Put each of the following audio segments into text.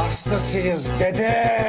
hastasıyız dede.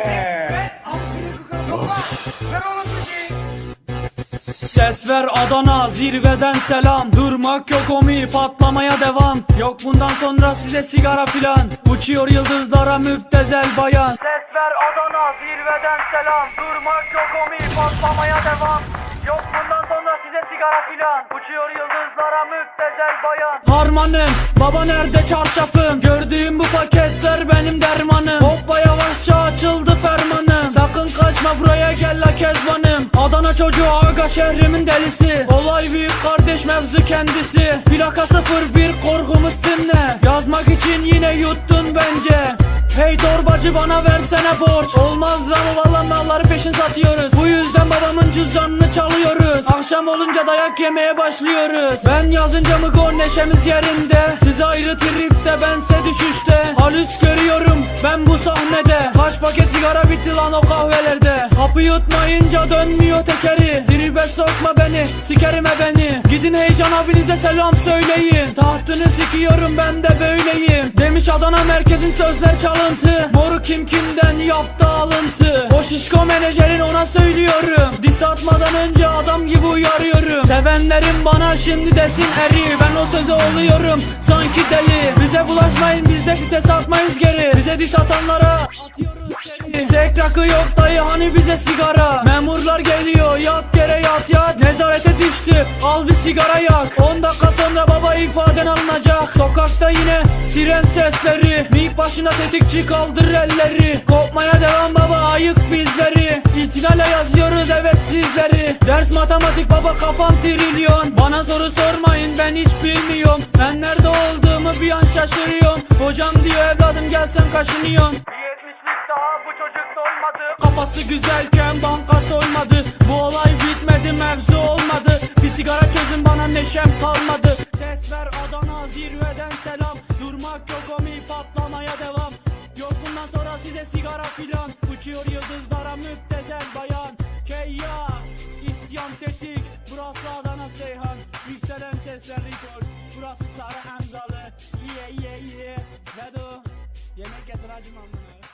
Ses ver Adana, zirveden selam. Durmak yok omi, patlamaya devam. Yok bundan sonra size sigara filan. Uçuyor yıldızlara müptezel bayan. Ses ver Adana, zirveden selam. Durmak yok omi, patlamaya devam. Yok bundan sonra size sigara filan. Uçuyor yıldızlara müptezel bayan. Harmanım, baba nerede çarşafım? Gördüğüm bu paketler benim dermanım. Hoppa yavaşça açıldı fermanım. Sakın kaçma buraya gel la kezbanım. Adana çocuğu aga şehrimin delisi. Olay büyük kardeş mevzu kendisi. Plaka 01 korkumuz dinle. Yazmak için yine yuttun bence. Hey torbacı bana versene borç. Olmaz ama valla malları peşin satıyoruz. Bu yüzden babamın cüzdanını çalıyoruz. Akşam olunca dayak yemeye başlıyoruz. Ben yazınca mı gol neşemiz yerinde. Siz ayrı tripte bense düşüşte. Halüs görüyorum ben bu sahnede. Kaç paket sigara bitti lan o kahvelerde. Hapı yutmayınca dönmüyor tekeri. Tribe sokma beni, sikerime beni. Gidin Heyecan abinize selam söyleyin. Tahtını sikiyorum ben de böyleyim. Demiş Adana merkezin sözler çalıntı. Moru kimden yaptı alıntı. O şişko menajerin ona söylüyorum. Diss atmadan önce adam gibi uyarıyorum. Sevenlerim bana şimdi desin eri. Ben o söze oluyorum sanki deli. Bize bulaşmayın biz de fites atmayız geri. Bize diss atanlara atıyoruz seri. Sek rakı yok dayı hani bize sigara. Memurlar geliyor yat yere yat yat. Nezarete düştü al bir sigara yak. 10 dakika sonra baba ifaden alınacak. Sokakta yine siren sesleri. Mik başına tetikçi kaldır elleri. Kopmaya devam baba ayık bizleri. İtinayla yazıyoruz evet sizleri. Ders matematik baba kafam trilyon. Bana soru sormayın ben hiç bilmiyorum. Ben nerede olduğumu bir an şaşırıyorum. Hocam diyor evladım gelsen kaşınıyorum. Daha bu çocuk dolmadı. Kafası güzelken banka soymadı. Bu olay bitmedi mevzu olmadı. Bir sigara çözün bana neşem kalmadı. Ses ver Adana zirveden selam. Durmak yok omi patlamaya devam. Yok bundan sonra size sigara filan. Uçuyor yıldızlara müptezel bayan. Keyya isyan tetik. Burası Adana Seyhan. Yükselen sesler rekord. Burası Sarı Emzalı. Yeah yeah yeah. Vedo yemek getir hacım amına.